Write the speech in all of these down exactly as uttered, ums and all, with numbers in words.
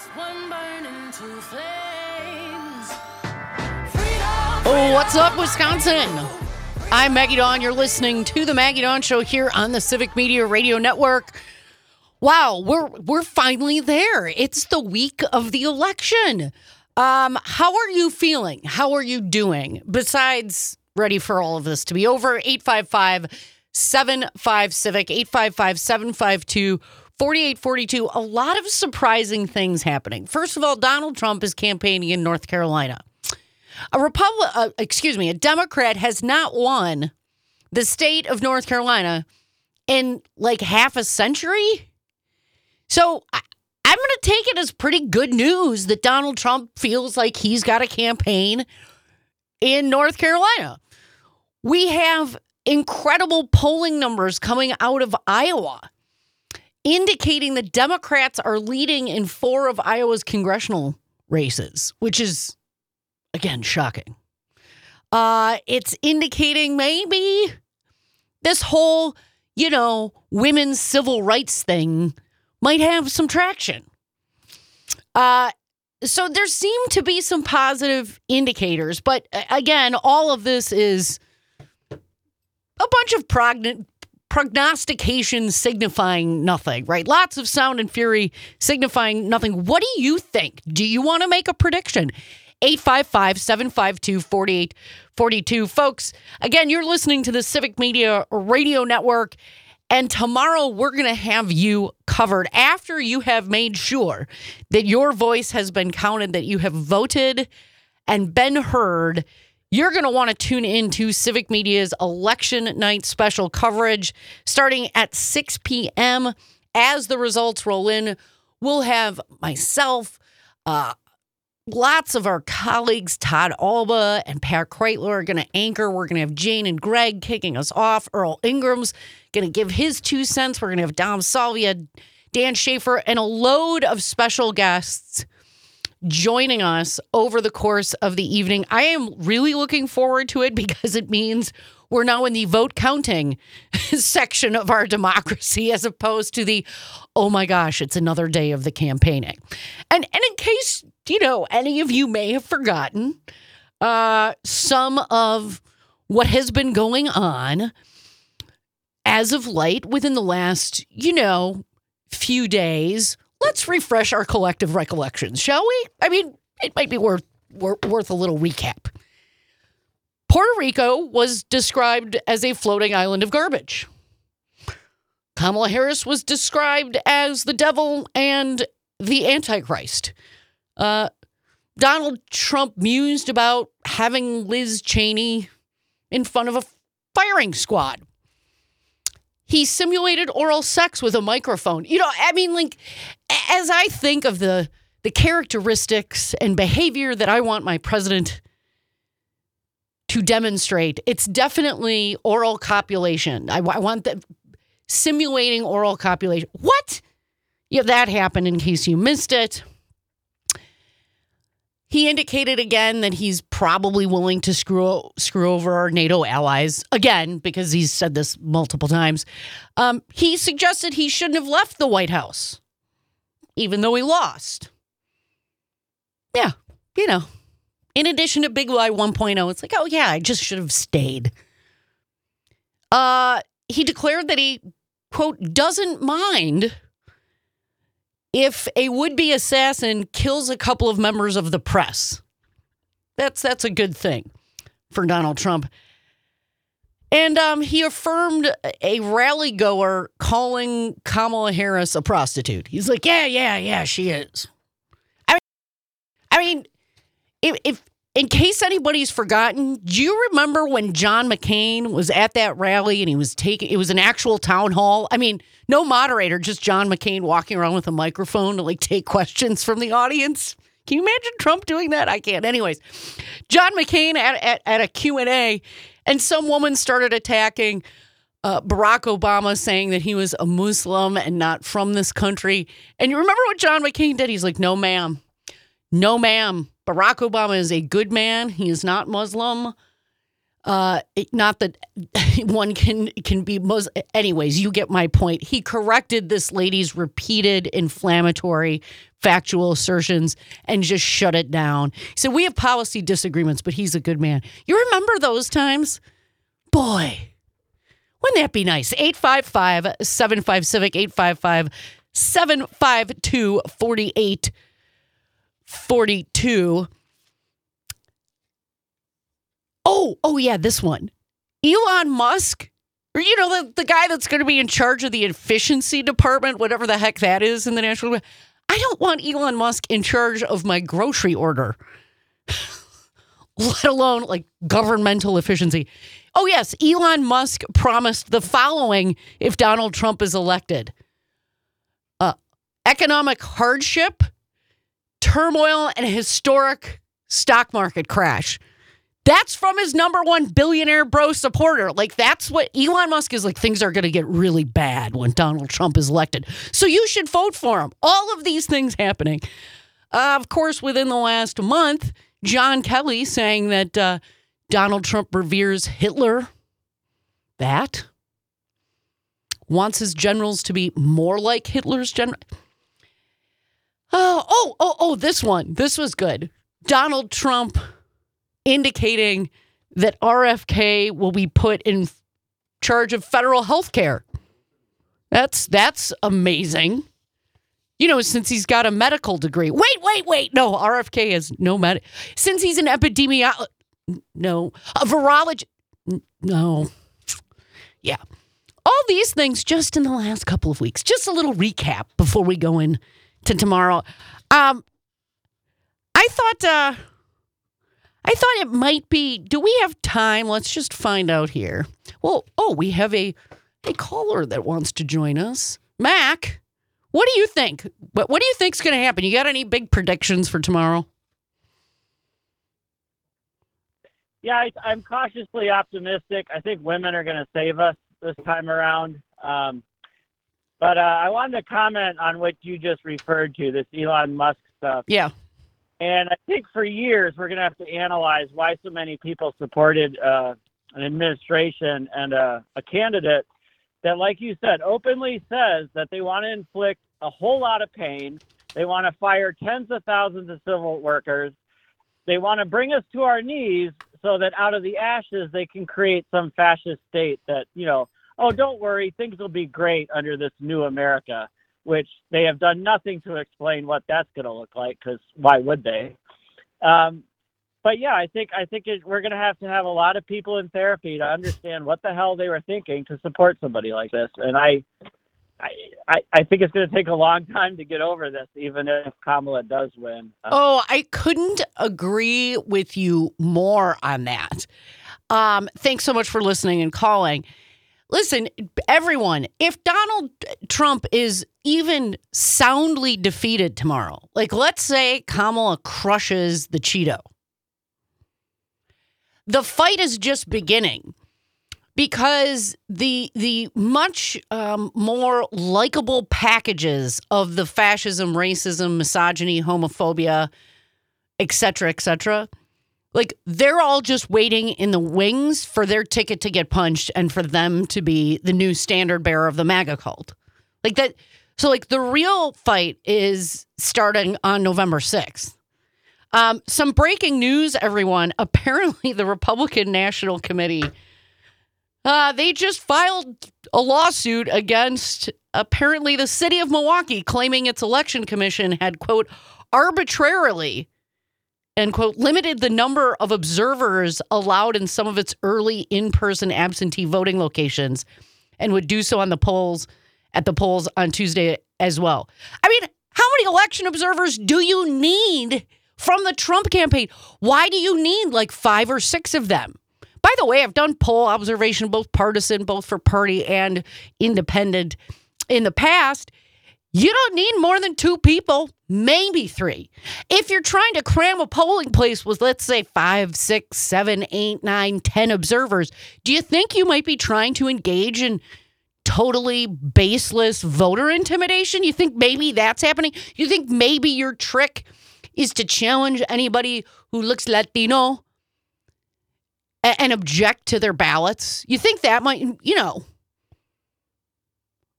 Oh, what's up, Wisconsin? I'm Maggie Dawn. You're listening to the Maggie Dawn Show here on the Civic Media Radio Network. Wow, we're we're finally there. It's the week of the election. Um, how are you feeling? How are you doing? Besides, ready for all of this to be over? eight five five, seven five, CIVIC, eight five five, seven five two, four eight four two. A lot of surprising things happening. First of all, Donald Trump is campaigning in North Carolina. A Republic, uh, excuse me, a Democrat has not won the state of North Carolina in like half a century. So I, I'm going to take it as pretty good news that Donald Trump feels like he's got a campaign in North Carolina. We have incredible polling numbers coming out of Iowa, indicating that Democrats are leading in four of Iowa's congressional races, which is, again, shocking. Uh, it's indicating maybe this whole, you know, women's civil rights thing might have some traction. Uh, so there seem to be some positive indicators. But again, all of this is a bunch of progn- prognostications signifying nothing, right? Lots of sound and fury signifying nothing. What do you think? Do you want to make a prediction? eight five five, seven five two, four eight four two. Folks, again, you're listening to the Civic Media Radio Network, and tomorrow we're going to have you covered after you have made sure that your voice has been counted, that you have voted and been heard. You're going to want to tune into Civic Media's election night special coverage starting at six p.m. As the results roll in, we'll have myself, uh, lots of our colleagues, Todd Alba and Pat Kreitler, are going to anchor. We're going to have Jane and Greg kicking us off. Earl Ingram's going to give his two cents. We're going to have Dom Salvia, Dan Schaefer, and a load of special guests joining us over the course of the evening. I am really looking forward to it because it means we're now in the vote counting section of our democracy as opposed to the, oh my gosh, it's another day of the campaigning. And, and in case, you know, any of you may have forgotten uh, some of what has been going on as of late within the last, you know, few days, let's refresh our collective recollections, shall we? I mean, it might be worth, worth, worth a little recap. Puerto Rico was described as a floating island of garbage. Kamala Harris was described as the devil and the Antichrist. Uh, Donald Trump mused about having Liz Cheney in front of a firing squad. He simulated oral sex with a microphone. You know, I mean, like, as I think of the, the characteristics and behavior that I want my president to demonstrate, it's definitely oral copulation. I, I want the simulating oral copulation. What? Yeah, that happened in case you missed it. He indicated again that he's probably willing to screw screw over our NATO allies again, because he's said this multiple times. Um, he suggested he shouldn't have left the White House, even though he lost. Yeah, you know. In addition to Big Lie one point oh, it's like, oh, yeah, I just should have stayed. Uh, he declared that he, quote, doesn't mind if a would-be assassin kills a couple of members of the press. That's that's a good thing for Donald Trump. And um, he affirmed a rally goer calling Kamala Harris a prostitute. He's like, yeah, yeah, yeah, she is. I mean, I mean, if, if in case anybody's forgotten, do you remember when John McCain was at that rally and he was taking, it was an actual town hall? I mean, no moderator, just John McCain walking around with a microphone to like take questions from the audience. Can you imagine Trump doing that? I can't. Anyways, John McCain at, at, at a Q and A, and some woman started attacking uh, Barack Obama, saying that he was a Muslim and not from this country. And you remember what John McCain did? He's like, no, ma'am. No, ma'am. Barack Obama is a good man. He is not Muslim. Uh, not that one can can be Muslim. Anyways, you get my point. He corrected this lady's repeated inflammatory factual assertions and just shut it down. He said, we have policy disagreements, but he's a good man. You remember those times? Boy, wouldn't that be nice? eight five five, seven five, civic, eight five five, seven five two, four eight four two. Oh, oh yeah, this one. Elon Musk, or you know, the, the guy that's going to be in charge of the efficiency department, whatever the heck that is in the national. I don't want Elon Musk in charge of my grocery order, let alone like governmental efficiency. Oh, yes, Elon Musk promised the following if Donald Trump is elected. Uh, economic hardship, turmoil, and a historic stock market crash. That's from his number one billionaire bro supporter. Like, that's what Elon Musk is like. Things are going to get really bad when Donald Trump is elected. So you should vote for him. All of these things happening. Uh, of course, within the last month, John Kelly saying that uh, Donald Trump reveres Hitler. That. Wants his generals to be more like Hitler's general. Oh, oh, oh, oh, this one. This was good. Donald Trump indicating that R F K will be put in charge of federal health care. That's that's amazing. You know, since he's got a medical degree. Wait, wait, wait. No, R F K has no med. Since he's an epidemiologist. No. A virologist. No. Yeah. All these things just in the last couple of weeks. Just a little recap before we go in to tomorrow. Um, I thought... Uh, I thought it might be, do we have time? Let's just find out here. Well, oh, we have a, a caller that wants to join us. Mac, what do you think? What, what do you think's going to happen? You got any big predictions for tomorrow? Yeah, I, I'm cautiously optimistic. I think women are going to save us this time around. Um, but uh, I wanted to comment on what you just referred to, this Elon Musk stuff. Yeah. And I think for years, we're going to have to analyze why so many people supported uh, an administration and a, a candidate that, like you said, openly says that they want to inflict a whole lot of pain. They want to fire tens of thousands of civil workers. They want to bring us to our knees so that out of the ashes, they can create some fascist state that, you know, oh, don't worry, things will be great under this new America, which they have done nothing to explain what that's going to look like, because why would they? Um, but yeah, I think I think it, we're going to have to have a lot of people in therapy to understand what the hell they were thinking to support somebody like this. And I, I, I think it's going to take a long time to get over this, even if Kamala does win. Uh, oh, I couldn't agree with you more on that. Um, thanks so much for listening and calling. Listen, everyone, if Donald Trump is even soundly defeated tomorrow, like let's say Kamala crushes the Cheeto, the fight is just beginning because the the much um, more likable packages of the fascism, racism, misogyny, homophobia, et cetera, et cetera, like, they're all just waiting in the wings for their ticket to get punched and for them to be the new standard bearer of the MAGA cult. Like that. So, like, the real fight is starting on November sixth. Um, some breaking news, everyone. Apparently, the Republican National Committee, uh, they just filed a lawsuit against, apparently, the city of Milwaukee, claiming its election commission had, quote, arbitrarily, and, quote, limited the number of observers allowed in some of its early in-person absentee voting locations and would do so on the polls at the polls on Tuesday as well. I mean, how many election observers do you need from the Trump campaign? Why do you need like five or six of them? By the way, I've done poll observation, both partisan, both for party and independent in the past. You don't need more than two people, maybe three. If you're trying to cram a polling place with, let's say, five, six, seven, eight, nine, ten observers, do you think you might be trying to engage in totally baseless voter intimidation? You think maybe that's happening? You think maybe your trick is to challenge anybody who looks Latino and, and object to their ballots? You think that might, you know...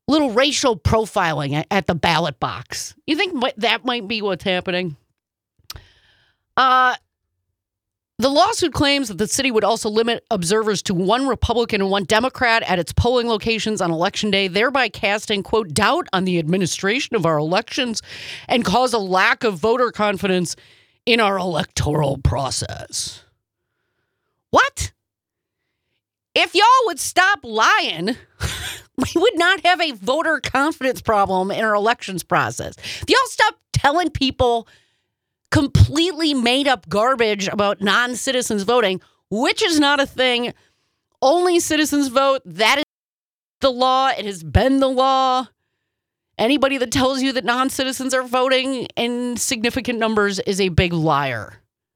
little racial profiling at, at the ballot box. You think mi- that might be what's happening? Uh, the lawsuit claims that the city would also limit observers to one Republican and one Democrat at its polling locations on Election Day, thereby casting, quote, doubt on the administration of our elections and cause a lack of voter confidence in our electoral process. What? If y'all would stop lying, we would not have a voter confidence problem in our elections process. If y'all stop telling people completely made up garbage about non-citizens voting, which is not a thing. Only citizens vote. That is the law. It has been the law. Anybody that tells you that non-citizens are voting in significant numbers is a big liar.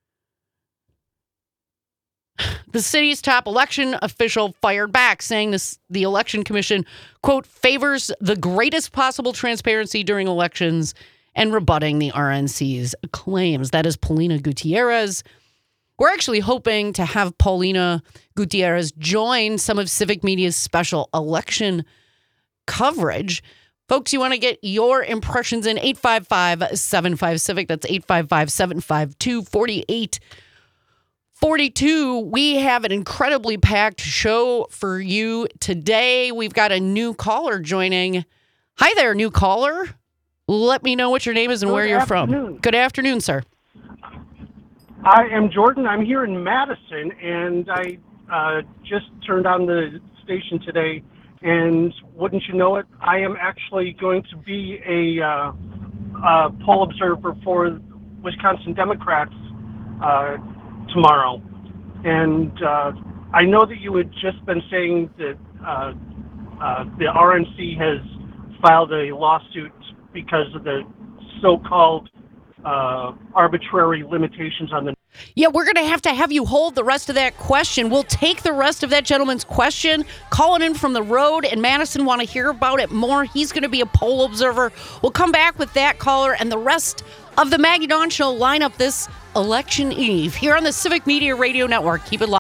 The city's top election official fired back, saying this, the election commission, quote, favors the greatest possible transparency during elections and rebutting the R N C's claims. That is Paulina Gutierrez. We're actually hoping to have Paulina Gutierrez join some of Civic Media's special election coverage. Folks, you want to get your impressions in eight five five, seven five, CIVIC. That's eight five five, seven five two, four eight four two. We have an incredibly packed show for you today. We've got a new caller joining. Hi there, new caller. Let me know what your name is and Good where you're afternoon. from. Good afternoon, sir. I am Jordan. I'm here in Madison, and I uh, just turned on the station today, and wouldn't you know it, I am actually going to be a, uh, uh poll observer for Wisconsin Democrats uh, tomorrow. And uh, I know that you had just been saying that uh, uh, the R N C has filed a lawsuit because of the so-called uh, arbitrary limitations on the... Yeah, we're going to have to have you hold the rest of that question. We'll take the rest of that gentleman's question, calling in from the road, and Madison want to hear about it more. He's going to be a poll observer. We'll come back with that caller and the rest of the Maggie Dawn Show lineup this election eve here on the Civic Media Radio Network. Keep it live.